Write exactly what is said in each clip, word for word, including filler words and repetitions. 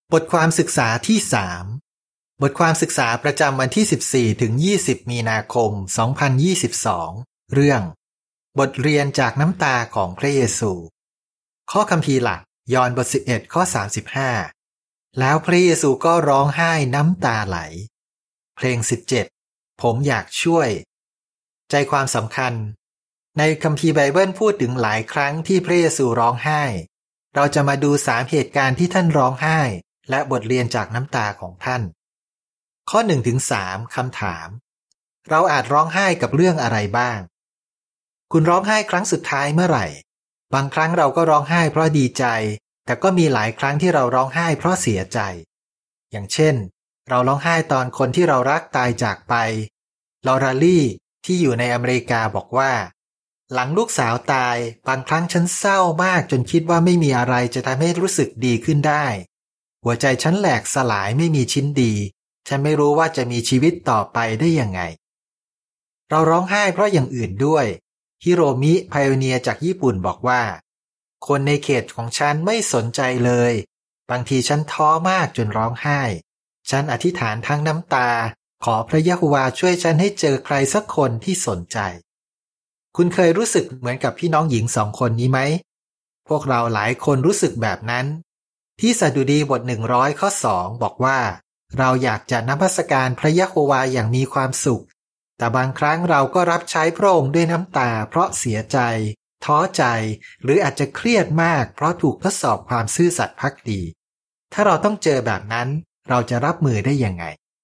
บทความศึกษาที่สามบทความศึกษาประจำวันที่สิบสี่ถึงยี่สิบมีนาคมสองพันยี่สิบสองเรื่องบทเรียนจากน้ำตาของพระเยซูข้อคัมภีร์หลักยอห์นบทสิบเอ็ดข้อสามสิบห้าแล้วพระเยซูก็ร้องไห้น้ำตาไหลเพลงสิบเจ็ดผมอยากช่วยใจความสำคัญในคัมภีร์ไบเบิลพูดถึงหลายครั้งที่พระเยซูร้องไห้เราจะมาดูสามเหตุการณ์ที่ท่านร้องไห้และบทเรียนจากน้ำตาของท่านข้อ หนึ่งถึงสาม คำถามเราอาจร้องไห้กับเรื่องอะไรบ้างคุณร้องไห้ครั้งสุดท้ายเมื่อไหร่บางครั้งเราก็ร้องไห้เพราะดีใจแต่ก็มีหลายครั้งที่เราร้องไห้เพราะเสียใจอย่างเช่นเราร้องไห้ตอนคนที่เรารักตายจากไปลอราลี่ที่อยู่ในอเมริกาบอกว่าหลังลูกสาวตายบางครั้งฉันเศร้ามากจนคิดว่าไม่มีอะไรจะทำให้รู้สึกดีขึ้นได้หัวใจฉันแหลกสลายไม่มีชิ้นดีฉันไม่รู้ว่าจะมีชีวิตต่อไปได้ยังไงเราร้องไห้เพราะอย่างอื่นด้วยฮิโรมิไพโอเนียร์จากญี่ปุ่นบอกว่าคนในเขตของฉันไม่สนใจเลยบางทีฉันท้อมากจนร้องไห้ฉันอธิษฐานทั้งน้ำตาขอพระยะโฮวาช่วยฉันให้เจอใครสักคนที่สนใจคุณเคยรู้สึกเหมือนกับพี่น้องหญิงสองคนนี้ไหมพวกเราหลายคนรู้สึกแบบนั้นที่สดุดีบทหนึ่งร้อยข้อสองบอกว่าเราอยากจะนมัสการพระยะโฮวาอย่างมีความสุขแต่บางครั้งเราก็รับใช้พระองค์ด้วยน้ำตาเพราะเสียใจท้อใจหรืออาจจะเครียดมากเพราะถูกทดสอบความซื่อสัตย์ภักดีถ้าเราต้องเจอแบบนั้นเราจะรับมือได้ยังไง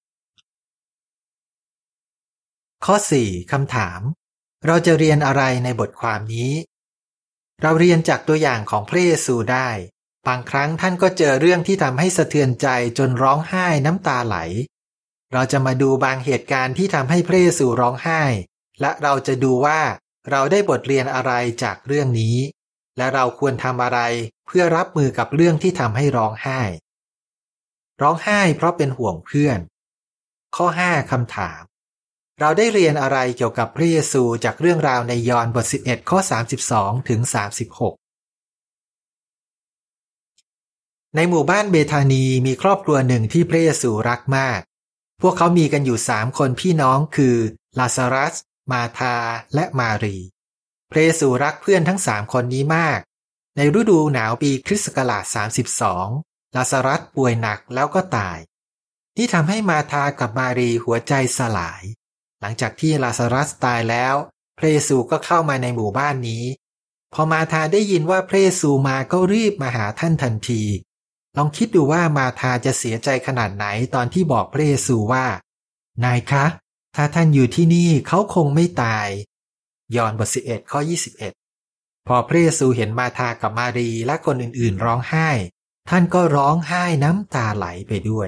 ข้อสี่คำถามเราจะเรียนอะไรในบทความนี้เราเรียนจากตัวอย่างของพระเยซูได้บางครั้งท่านก็เจอเรื่องที่ทำให้สะเทือนใจจนร้องไห้น้ำตาไหลเราจะมาดูบางเหตุการณ์ที่ทำให้พระเยซูร้องไห้และเราจะดูว่าเราได้บทเรียนอะไรจากเรื่องนี้และเราควรทำอะไรเพื่อรับมือกับเรื่องที่ทำให้ร้องไห้ร้องไห้เพราะเป็นห่วงเพื่อนข้อห้าคำถามเราได้เรียนอะไรเกี่ยวกับพระเยซูจากเรื่องราวในยอห์นบทสิบเอ็ดข้อสามสิบสองถึงสามสิบหกในหมู่บ้านเบธานีมีครอบครัวหนึ่งที่พระเยซูรักมากพวกเขามีกันอยู่สามคนพี่น้องคือลาซารัสมาธาและมารีพระเยซูรักเพื่อนทั้งสามคนนี้มากในฤดูหนาวปีคริสต์ศักราชสามสิบสองลาซารัสป่วยหนักแล้วก็ตายนี่ทำให้มาธากับมารีหัวใจสลายหลังจากที่ลาซารัสตายแล้วพระเยซูก็เข้ามาในหมู่บ้านนี้พอมาธาได้ยินว่าพระเยซูมาก็รีบมาหาท่านทันทีลองคิดดูว่ามาธาจะเสียใจขนาดไหนตอนที่บอกพระเยซูว่านายคะถ้าท่านอยู่ที่นี่เขาคงไม่ตายยอห์นบทสิบเอ็ดข้อยี่สิบเอ็ดพอพระเยซูเห็นมาธากับมารีและคนอื่นๆร้องไห้ท่านก็ร้องไห้น้ำตาไหลไปด้วย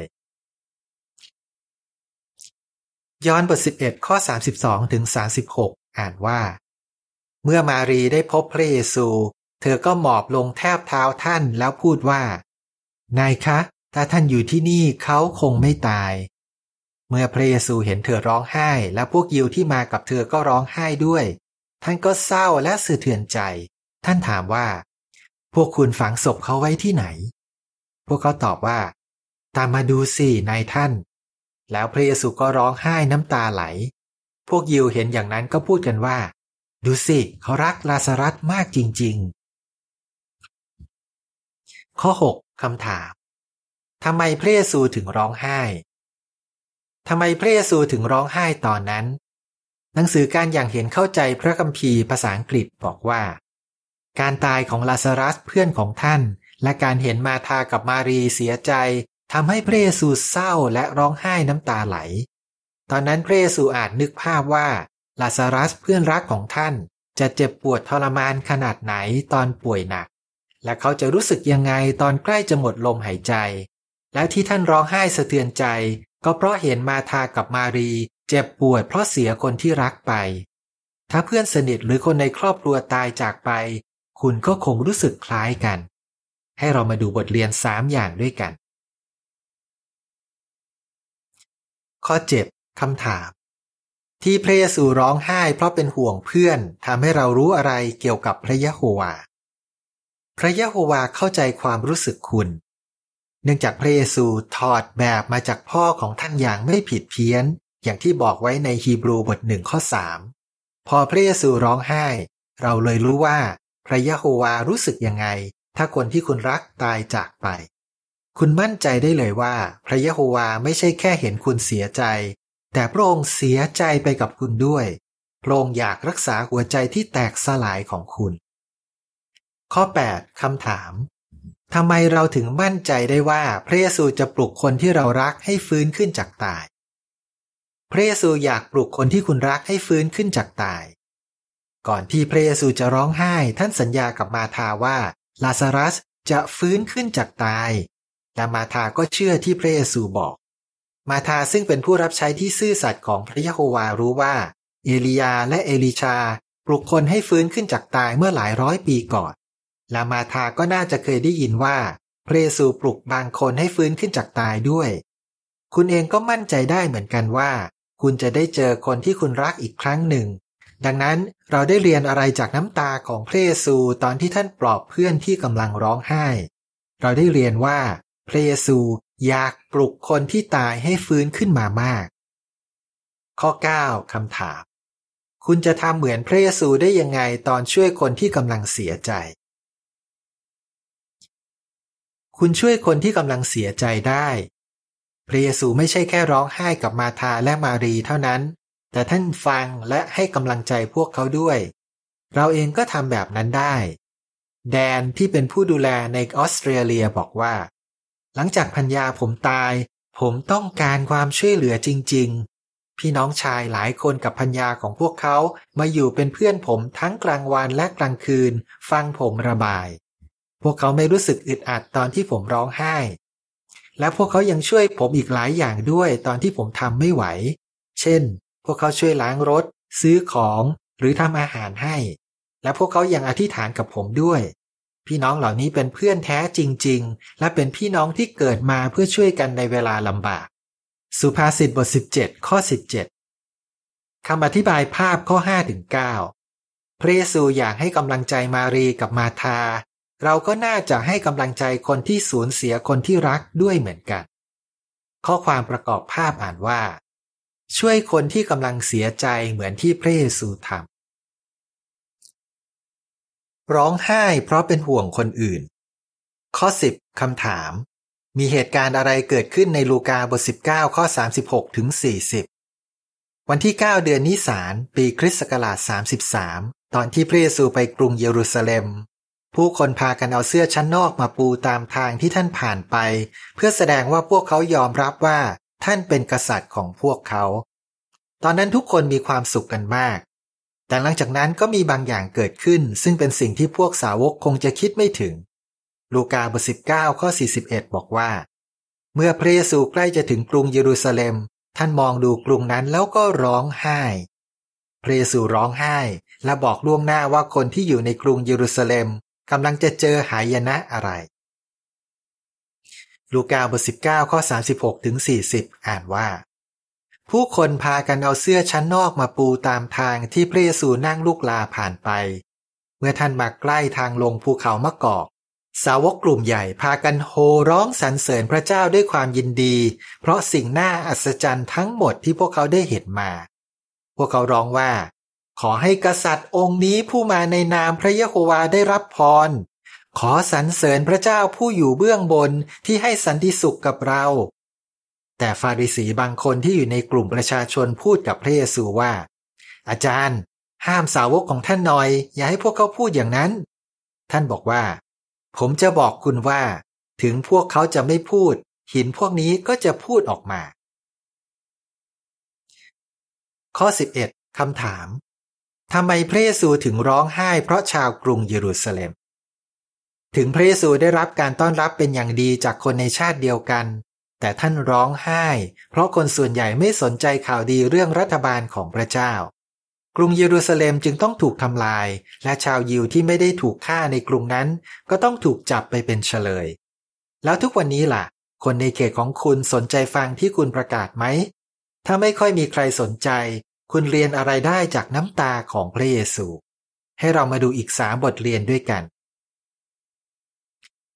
ยอห์นบทสิบเอ็ดข้อสามสิบสองถึงสามสิบหกอ่านว่าเมื่อมารีได้พบพระเยซูเธอก็หมอบลงแทบเท้าท่านแล้วพูดว่านายคะถ้าท่านอยู่ที่นี่เขาคงไม่ตายเมื่อพระเยซูเห็นเธอร้องไห้และพวกยิวที่มากับเธอก็ร้องไห้ด้วยท่านก็เศร้าและสะเทือนใจท่านถามว่าพวกคุณฝังศพเขาไว้ที่ไหนพวกเขาตอบว่าตามมาดูสินายท่านแล้วพระเยซูก็ร้องไห้น้ำตาไหลพวกยิวเห็นอย่างนั้นก็พูดกันว่าดูสิเขารักลาซารัสมากจริงๆข้อหกคำถามทำไมพระเยซูถึงร้องไห้ทำไมพระเยซูถึงร้องไห้ตอนนั้นหนังสือการอย่างเห็นเข้าใจพระคัมภีร์ภาษาอังกฤษบอกว่าการตายของลาซารัสเพื่อนของท่านและการเห็นมาธากับมารีเสียใจทำให้พระเยซูเศร้าและร้องไห้น้ำตาไหลตอนนั้นพระเยซูอาจนึกภาพว่าลาซารัสเพื่อนรักของท่านจะเจ็บปวดทรมานขนาดไหนตอนป่วยหนักและเขาจะรู้สึกยังไงตอนใกล้จะหมดลมหายใจและที่ท่านร้องไห้สะเทือนใจก็เพราะเห็นมาธากับมารีเจ็บปวดเพราะเสียคนที่รักไปถ้าเพื่อนสนิทหรือคนในครอบครัวตายจากไปคุณก็คงรู้สึกคล้ายกันให้เรามาดูบทเรียนสามอย่างด้วยกันข้อเจ็ดคำถามที่พระเยซูร้องไห้เพราะเป็นห่วงเพื่อนทำให้เรารู้อะไรเกี่ยวกับพระยะโฮวาพระยะโฮวาเข้าใจความรู้สึกคุณเนื่องจากพระเยซูถอดแบบมาจากพ่อของท่านอย่างไม่ผิดเพี้ยนอย่างที่บอกไว้ในฮีบรูบทหนึ่งข้อสามพอพระเยซูร้องไห้เราเลยรู้ว่าพระยะโฮวารู้สึกยังไงถ้าคนที่คุณรักตายจากไปคุณมั่นใจได้เลยว่าพระยะโฮวาไม่ใช่แค่เห็นคุณเสียใจแต่พระองค์เสียใจไปกับคุณด้วยพระองค์อยากรักษาหัวใจที่แตกสลายของคุณข้อแปดคำถามทำไมเราถึงมั่นใจได้ว่าพระเยซูจะปลุกคนที่เรารักให้ฟื้นขึ้นจากตายพระเยซูอยากปลุกคนที่คุณรักให้ฟื้นขึ้นจากตายก่อนที่พระเยซูจะร้องไห้ท่านสัญญากับมาธาว่าลาซารัสจะฟื้นขึ้นจากตายและมาธาก็เชื่อที่พระเยซูบอกมาธาซึ่งเป็นผู้รับใช้ที่ซื่อสัตย์ของพระยะโฮวารู้ว่าเอลียาและเอลิชาปลุกคนให้ฟื้นขึ้นจากตายเมื่อหลายร้อยปีก่อนและมาธาก็น่าจะเคยได้ยินว่าพระเยซูปลุกบางคนให้ฟื้นขึ้นจากตายด้วยคุณเองก็มั่นใจได้เหมือนกันว่าคุณจะได้เจอคนที่คุณรักอีกครั้งหนึ่งดังนั้นเราได้เรียนอะไรจากน้ำตาของพระเยซูตอนที่ท่านปลอบเพื่อนที่กำลังร้องไห้เราได้เรียนว่าพระเยซูอยากปลุกคนที่ตายให้ฟื้นขึ้นมามากข้อเก้าคำถามคุณจะทำเหมือนพระเยซูได้ยังไงตอนช่วยคนที่กำลังเสียใจคุณช่วยคนที่กำลังเสียใจได้พระเยซูไม่ใช่แค่ร้องไห้กับมาธาและมารีเท่านั้นแต่ท่านฟังและให้กำลังใจพวกเขาด้วยเราเองก็ทำแบบนั้นได้แดนที่เป็นผู้ดูแลในออสเตรเลียบอกว่าหลังจากภรรยาผมตายผมต้องการความช่วยเหลือจริงๆพี่น้องชายหลายคนกับภรรยาของพวกเขามาอยู่เป็นเพื่อนผมทั้งกลางวันและกลางคืนฟังผมระบายพวกเขาไม่รู้สึกอึดอัดตอนที่ผมร้องไห้และพวกเขายังช่วยผมอีกหลายอย่างด้วยตอนที่ผมทำไม่ไหวเช่นพวกเขาช่วยล้างรถซื้อของหรือทำอาหารให้และพวกเขายังอธิษฐานกับผมด้วยพี่น้องเหล่านี้เป็นเพื่อนแท้จริงๆและเป็นพี่น้องที่เกิดมาเพื่อช่วยกันในเวลาลำบากสุภาษิตบทสิบเจ็ดข้อสิบเจ็ดคำอธิบายภาพข้อ ห้าถึงเก้า พระเยซูอยากให้กำลังใจมารีกับมาธาเราก็น่าจะให้กำลังใจคนที่สูญเสียคนที่รักด้วยเหมือนกันข้อความประกอบภาพอ่านว่าช่วยคนที่กำลังเสียใจเหมือนที่พระเยซูทำร้องไห้เพราะเป็นห่วงคนอื่นข้อสิบคำถามมีเหตุการณ์อะไรเกิดขึ้นในลูกาบทสิบเก้าข้อสามสิบหกถึงสี่สิบวันที่เก้าเดือนนิสานปีคริสต์ศักราชสามสิบสามตอนที่พระเยซูไปกรุงเยรูซาเล็มผู้คนพากันเอาเสื้อชั้นนอกมาปูตามทางที่ท่านผ่านไปเพื่อแสดงว่าพวกเขายอมรับว่าท่านเป็นกษัตริย์ของพวกเขาตอนนั้นทุกคนมีความสุขกันมากแต่หลังจากนั้นก็มีบางอย่างเกิดขึ้นซึ่งเป็นสิ่งที่พวกสาวกคงจะคิดไม่ถึงลูกาบทสิบเก้าข้อสี่สิบเอ็ดบอกว่าเมื่อพระเยซูใกล้จะถึงกรุงเยรูซาเล็มท่านมองดูกรุงนั้นแล้วก็ร้องไห้พระเยซูร้องไห้และบอกล่วงหน้าว่าคนที่อยู่ในกรุงเยรูซาเล็มกำลังจะเจอหายนะอะไรลูกาบทสิบเก้าข้อสามสิบหกถึงสี่สิบอ่านว่าผู้คนพากันเอาเสื้อชั้นนอกมาปูตามทางที่พระเยซูนั่งลูกลาผ่านไปเมื่อท่านมาใกล้ทางลงภูเขามะกอกสาวกกลุ่มใหญ่พากันโห่ร้องสรรเสริญพระเจ้าด้วยความยินดีเพราะสิ่งน่าอัศจรรย์ทั้งหมดที่พวกเขาได้เห็นมาพวกเขาร้องว่าขอให้กษัตริย์องค์นี้ผู้มาในนามพระยะโฮวาได้รับพรขอสรรเสริญพระเจ้าผู้อยู่เบื้องบนที่ให้สันติสุขกับเราแต่ฟาริสีบางคนที่อยู่ในกลุ่มประชาชนพูดกับพระเยซูว่าอาจารย์ห้ามสาวกของท่านหน่อยอย่าให้พวกเขาพูดอย่างนั้นท่านบอกว่าผมจะบอกคุณว่าถึงพวกเขาจะไม่พูดหินพวกนี้ก็จะพูดออกมาข้อสิบเอ็ดคำถามทำไมพระเยซูถึงร้องไห้เพราะชาวกรุงเยรูซาเล็มถึงพระเยซูได้รับการต้อนรับเป็นอย่างดีจากคนในชาติเดียวกันแต่ท่านร้องไห้เพราะคนส่วนใหญ่ไม่สนใจข่าวดีเรื่องรัฐบาลของพระเจ้ากรุงเยรูซาเล็มจึงต้องถูกทำลายและชาวยิวที่ไม่ได้ถูกฆ่าในกรุงนั้นก็ต้องถูกจับไปเป็นเฉลยแล้วทุกวันนี้ล่ะคนในเขตของคุณสนใจฟังที่คุณประกาศไหมถ้าไม่ค่อยมีใครสนใจคุณเรียนอะไรได้จากน้ำตาของพระเยซูให้เรามาดูอีกสามบทเรียนด้วยกัน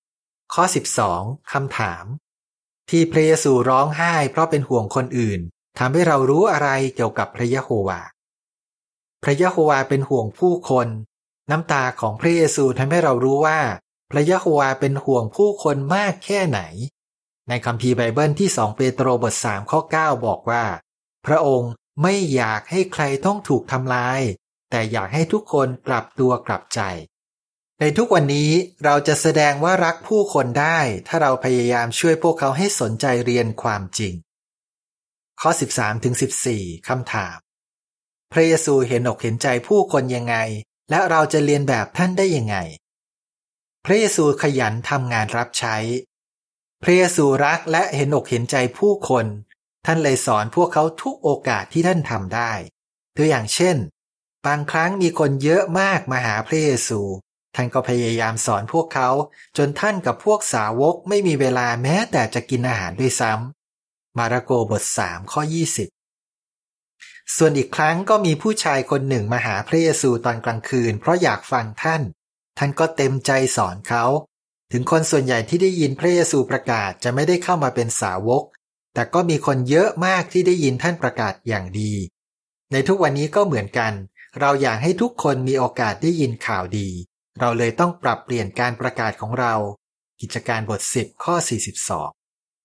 ข้อสิบสองคำถามที่พระเยซูร้องไห้เพราะเป็นห่วงคนอื่นทำให้เรารู้อะไรเกี่ยวกับพระยะโฮวาห์พระยะโฮวาห์เป็นห่วงผู้คนน้ำตาของพระเยซูทำให้เรารู้ว่าพระยะโฮวาห์เป็นห่วงผู้คนมากแค่ไหนในคัมภีร์ไบเบิลที่สองเปโตรบทสามข้อเก้าบอกว่าพระองค์ไม่อยากให้ใครต้องถูกทำลายแต่อยากให้ทุกคนกลับตัวกลับใจในทุกวันนี้เราจะแสดงว่ารักผู้คนได้ถ้าเราพยายามช่วยพวกเขาให้สนใจเรียนความจริงข้อ สิบสามถึงสิบสี่ คำถามพระเยซูเห็นอกเห็นใจผู้คนยังไงและเราจะเรียนแบบท่านได้ยังไงพระเยซูขยันทำงานรับใช้พระเยซูรักและเห็นอกเห็นใจผู้คนท่านเลยสอนพวกเขาทุกโอกาสที่ท่านทำได้ตัวอย่างเช่นบางครั้งมีคนเยอะมากมาหาพระเยซูท่านก็พยายามสอนพวกเขาจนท่านกับพวกสาวกไม่มีเวลาแม้แต่จะกินอาหารด้วยซ้ำมาระโกบทสามข้อยี่สิบส่วนอีกครั้งก็มีผู้ชายคนหนึ่งมาหาพระเยซูตอนกลางคืนเพราะอยากฟังท่านท่านก็เต็มใจสอนเขาถึงคนส่วนใหญ่ที่ได้ยินพระเยซูประกาศจะไม่ได้เข้ามาเป็นสาวกแต่ก็มีคนเยอะมากที่ได้ยินท่านประกาศอย่างดีในทุกวันนี้ก็เหมือนกันเราอยากให้ทุกคนมีโอกาสได้ยินข่าวดีเราเลยต้องปรับเปลี่ยนการประกาศของเรากิจการบทสิบข้อสี่สิบสอง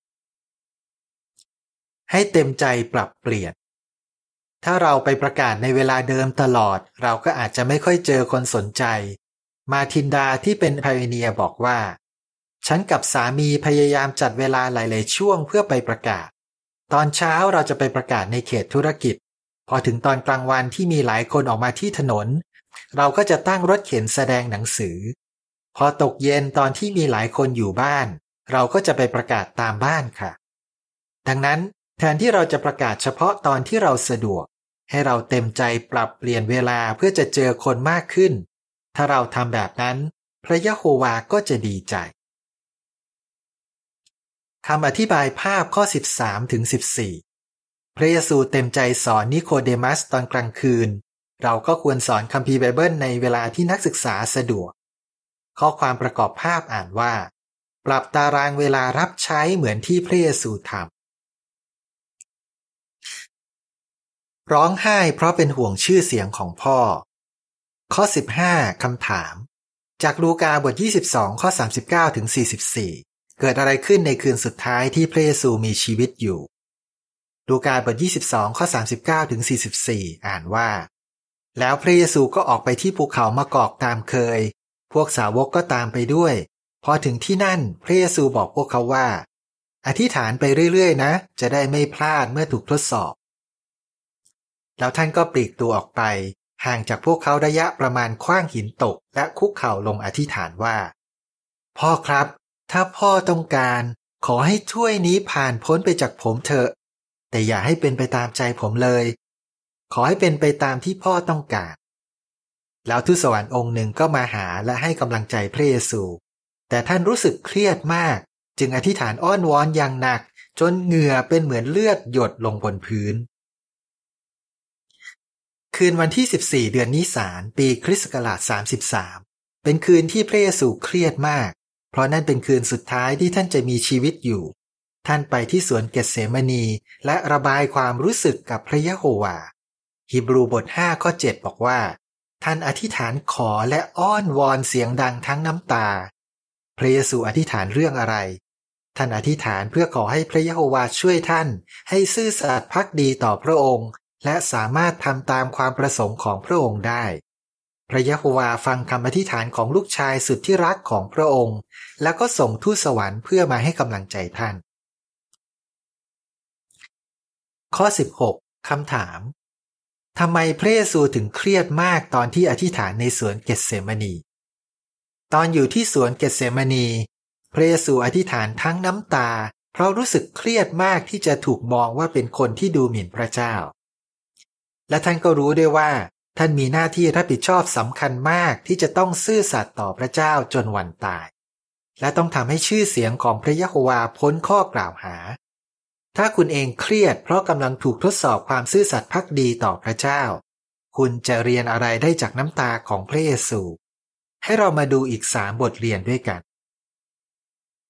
ให้เต็มใจปรับเปลี่ยนถ้าเราไปประกาศในเวลาเดิมตลอดเราก็อาจจะไม่ค่อยเจอคนสนใจมาทินดาที่เป็นไพโอเนียร์บอกว่าฉันกับสามีพยายามจัดเวลาหลายๆช่วงเพื่อไปประกาศตอนเช้าเราจะไปประกาศในเขตธุรกิจพอถึงตอนกลางวันที่มีหลายคนออกมาที่ถนนเราก็จะตั้งรถเข็นแสดงหนังสือพอตกเย็นตอนที่มีหลายคนอยู่บ้านเราก็จะไปประกาศตามบ้านค่ะดังนั้นแทนที่เราจะประกาศเฉพาะตอนที่เราสะดวกให้เราเต็มใจปรับเปลี่ยนเวลาเพื่อจะเจอคนมากขึ้นถ้าเราทำแบบนั้นพระยะโฮวาห์ก็จะดีใจคำอธิบายภาพข้อ สิบสามถึงสิบสี่ พระเยซูเต็มใจสอนนิโคเดมัสตอนกลางคืนเราก็ควรสอนคัมภีร์ไบเบิลในเวลาที่นักศึกษาสะดวกข้อความประกอบภาพอ่านว่าปรับตารางเวลารับใช้เหมือนที่พระเยซูทำร้องไห้เพราะเป็นห่วงชื่อเสียงของพ่อข้อ สิบห้า คำถามจากลูกาบทยี่สิบสองข้อ สามสิบเก้าถึงสี่สิบสี่ เกิดอะไรขึ้นในคืนสุดท้ายที่พระเยซูมีชีวิตอยู่ลูกาบทยี่สิบสองข้อ สามสิบเก้าถึงสี่สิบสี่ อ่านว่าแล้วพระเยซูก็ออกไปที่ภูเขามะกอกตามเคยพวกสาวกก็ตามไปด้วยพอถึงที่นั่นพระเยซูบอกพวกเขาว่าอธิษฐานไปเรื่อยๆนะจะได้ไม่พลาดเมื่อถูกทดสอบแล้วท่านก็ปลีกตัวออกไปห่างจากพวกเขาระยะประมาณขว้างหินตกและคุกเข่าลงอธิษฐานว่าพ่อครับถ้าพ่อต้องการขอให้ถ้วยนี้ผ่านพ้นไปจากผมเถอะแต่อย่าให้เป็นไปตามใจผมเลยขอให้เป็นไปตามที่พ่อต้องการแล้วทูตสวรรค์องค์หนึ่งก็มาหาและให้กำลังใจพระเยซูแต่ท่านรู้สึกเครียดมากจึงอธิษฐานอ้อนวอนอย่างหนักจนเหงื่อเป็นเหมือนเลือดหยดลงบนพื้นคืนวันที่สิบสี่เดือนนิสานปีคริสต์ศักราชสามสิบสามเป็นคืนที่พระเยซูเครียดมากเพราะนั่นเป็นคืนสุดท้ายที่ท่านจะมีชีวิตอยู่ท่านไปที่สวนเกตเสมานีและระบายความรู้สึกกับพระยะโฮวาห์ฮีบรูบทห้าข้อเจ็ดบอกว่าท่านอธิษฐานขอและอ้อนวอนเสียงดังทั้งน้ำตาพระเยซูอธิษฐานเรื่องอะไรท่านอธิษฐานเพื่อขอให้พระยะโฮวาห์ช่วยท่านให้ซื่อสัตย์ภักดีต่อพระองค์และสามารถทำตามความประสงค์ของพระองค์ได้พระยะโฮวาห์ฟังคำอธิษฐานของลูกชายสุดที่รักของพระองค์แล้วก็ส่งทูตสวรรค์เพื่อมาให้กำลังใจท่านข้อ สิบหก คำถามทำไมพระเยซูถึงเครียดมากตอนที่อธิษฐานในสวนเกตเสมานีตอนอยู่ที่สวนเกตเสมานีพระเยซูอธิษฐานทั้งน้ำตาเพราะรู้สึกเครียดมากที่จะถูกมองว่าเป็นคนที่ดูหมิ่นพระเจ้าและท่านก็รู้ด้วยว่าท่านมีหน้าที่รับผิดชอบสำคัญมากที่จะต้องซื่อสัตย์ต่อพระเจ้าจนวันตายและต้องทำให้ชื่อเสียงของพระยะโฮวาห์พ้นข้อกล่าวหาถ้าคุณเองเครียดเพราะกำลังถูกทดสอบความซื่อสัตย์ภักดีต่อพระเจ้าคุณจะเรียนอะไรได้จากน้ำตาของพระเยซูให้เรามาดูอีกสามบทเรียนด้วยกัน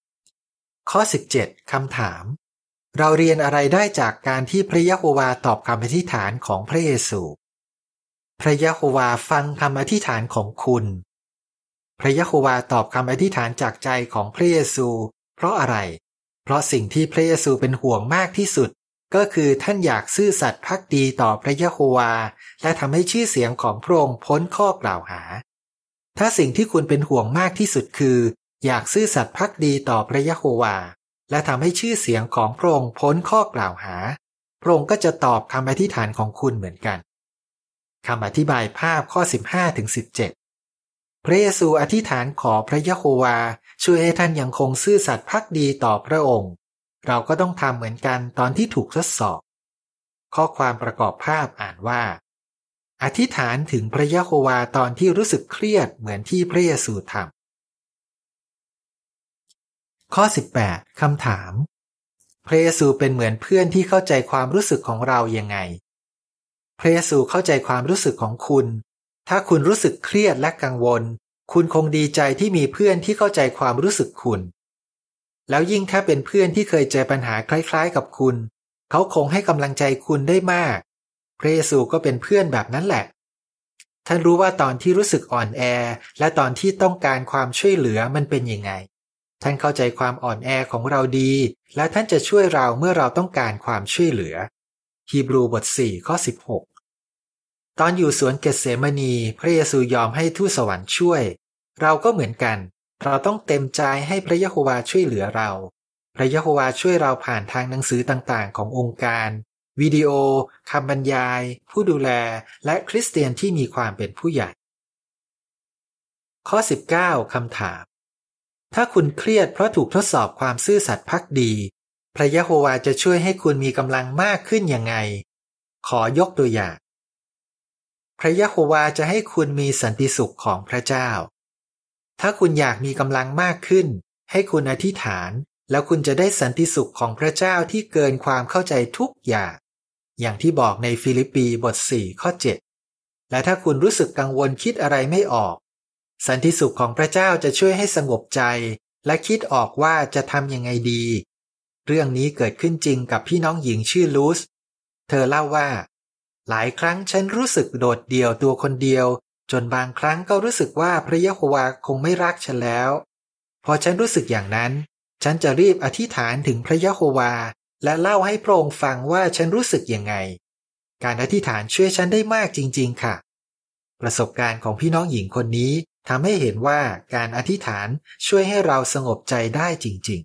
ข้อสิบเจ็ดคำถาม เราเรียนอะไรได้จากการที่พระยะโฮวาตอบคำอธิษฐานของพระเยซูพระยะโฮวาฟังคำอธิษฐานของคุณพระยะโฮวาตอบคำอธิษฐานจากใจของพระเยซูเพราะอะไรเพราะสิ่งที่พระเยซูเป็นห่วงมากที่สุดก็คือท่านอยากซื่อสัตย์ภักดีต่อพระยะโฮวาและทำให้ชื่อเสียงของพระองค์พ้นข้อกล่าวหาถ้าสิ่งที่คุณเป็นห่วงมากที่สุดคืออยากซื่อสัตย์ภักดีต่อพระยะโฮวาและทำให้ชื่อเสียงของพระองค์พ้นข้อกล่าวหาพระองค์ก็จะตอบคำอธิษฐานของคุณเหมือนกันคำอธิบายภาพข้อ สิบห้าถึงสิบเจ็ด พระเยซูอธิษฐานขอพระยะโฮวาช่วยให้ท่านยังคงซื่อสัตย์ภักดีต่อพระองค์เราก็ต้องทำเหมือนกันตอนที่ถูกทดสอบข้อความประกอบภาพอ่านว่าอธิษฐานถึงพระยะโฮวาตอนที่รู้สึกเครียดเหมือนที่พระเยซูทำข้อสิบแปดคำถามพระเยซูเป็นเหมือนเพื่อนที่เข้าใจความรู้สึกของเรายังไงพระเยซูเข้าใจความรู้สึกของคุณถ้าคุณรู้สึกเครียดและกังวลคุณคงดีใจที่มีเพื่อนที่เข้าใจความรู้สึกคุณแล้วยิ่งถ้าเป็นเพื่อนที่เคยเจอปัญหาคล้ายๆกับคุณเขาคงให้กำลังใจคุณได้มากพระเยซูก็เป็นเพื่อนแบบนั้นแหละท่านรู้ว่าตอนที่รู้สึกอ่อนแอและตอนที่ต้องการความช่วยเหลือมันเป็นยังไงท่านเข้าใจความอ่อนแอของเราดีและท่านจะช่วยเราเมื่อเราต้องการความช่วยเหลือฮีบรูบทสี่ข้อสิบหกตอนอยู่สวนเกตเสมานีพระเยซูยอมให้ทูตสวรรค์ช่วยเราก็เหมือนกันเราต้องเต็มใจให้พระยะโฮวาช่วยเหลือเราพระยะโฮวาช่วยเราผ่านทางหนังสือต่างๆขององค์การวิดีโอคำบรรยายผู้ดูแลและคริสเตียนที่มีความเป็นผู้ใหญ่ข้อสิบเก้าคำถามถ้าคุณเครียดเพราะถูกทดสอบความซื่อสัตย์ภักดีพระยะโฮวาจะช่วยให้คุณมีกำลังมากขึ้นยังไงขอยกตัวอย่างพระยะโฮวาจะให้คุณมีสันติสุขของพระเจ้าถ้าคุณอยากมีกำลังมากขึ้นให้คุณอธิษฐานแล้วคุณจะได้สันติสุขของพระเจ้าที่เกินความเข้าใจทุกอย่างอย่างที่บอกในฟิลิปปีบทสี่ข้อเจ็ดและถ้าคุณรู้สึกกังวลคิดอะไรไม่ออกสันติสุขของพระเจ้าจะช่วยให้สงบใจและคิดออกว่าจะทำยังไงดีเรื่องนี้เกิดขึ้นจริงกับพี่น้องหญิงชื่อลูสเธอเล่าว่าหลายครั้งฉันรู้สึกโดดเดี่ยวตัวคนเดียวจนบางครั้งก็รู้สึกว่าพระยะโฮวาคงไม่รักฉันแล้วพอฉันรู้สึกอย่างนั้นฉันจะรีบอธิษฐานถึงพระยะโฮวาและเล่าให้พระองค์ฟังว่าฉันรู้สึกยังไงการอธิษฐานช่วยฉันได้มากจริงๆค่ะประสบการณ์ของพี่น้องหญิงคนนี้ทำให้เห็นว่าการอธิษฐานช่วยให้เราสงบใจได้จริง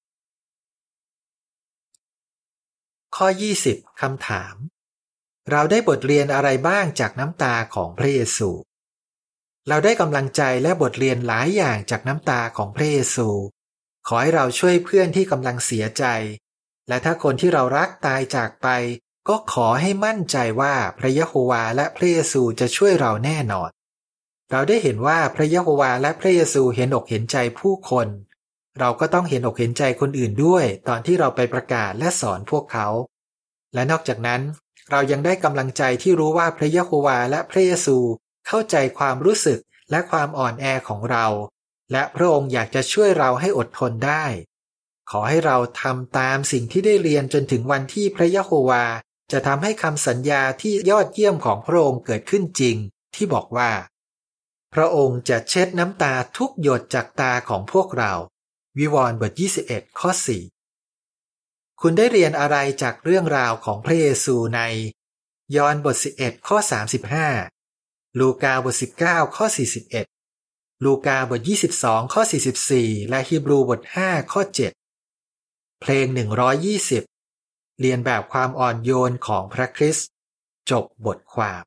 ๆข้อยี่สิบคำถามเราได้บทเรียนอะไรบ้างจากน้ำตาของพระเยซูเราได้กำลังใจและบทเรียนหลายอย่างจากน้ำตาของพระเยซูขอให้เราช่วยเพื่อนที่กำลังเสียใจและถ้าคนที่เรารักตายจากไปก็ขอให้มั่นใจว่าพระยะโฮวาและพระเยซูจะช่วยเราแน่นอนเราได้เห็นว่าพระยะโฮวาและพระเยซูเห็นอกเห็นใจผู้คนเราก็ต้องเห็นอกเห็นใจคนอื่นด้วยตอนที่เราไปประกาศและสอนพวกเขาและนอกจากนั้นเรายังได้กำลังใจที่รู้ว่าพระยะโฮวาและพระเยซูเข้าใจความรู้สึกและความอ่อนแอของเราและพระองค์อยากจะช่วยเราให้อดทนได้ขอให้เราทำตามสิ่งที่ได้เรียนจนถึงวันที่พระยะโฮวาจะทำให้คำสัญญาที่ยอดเยี่ยมของพระองค์เกิดขึ้นจริงที่บอกว่าพระองค์จะเช็ดน้ำตาทุกหยดจากตาของพวกเราวิวรณ์บทยี่สิบเอ็ดข้อสี่คุณได้เรียนอะไรจากเรื่องราวของพระเยซูในยอห์นบทสิบเอ็ดข้อสามสิบห้าลูกาบทสิบเก้าข้อสี่สิบเอ็ดลูกาบทยี่สิบสองข้อสี่สิบสี่และฮีบรูบทห้าข้อเจ็ดเพลงหนึ่งร้อยยี่สิบเรียนแบบความอ่อนโยนของพระคริสต์จบบทความ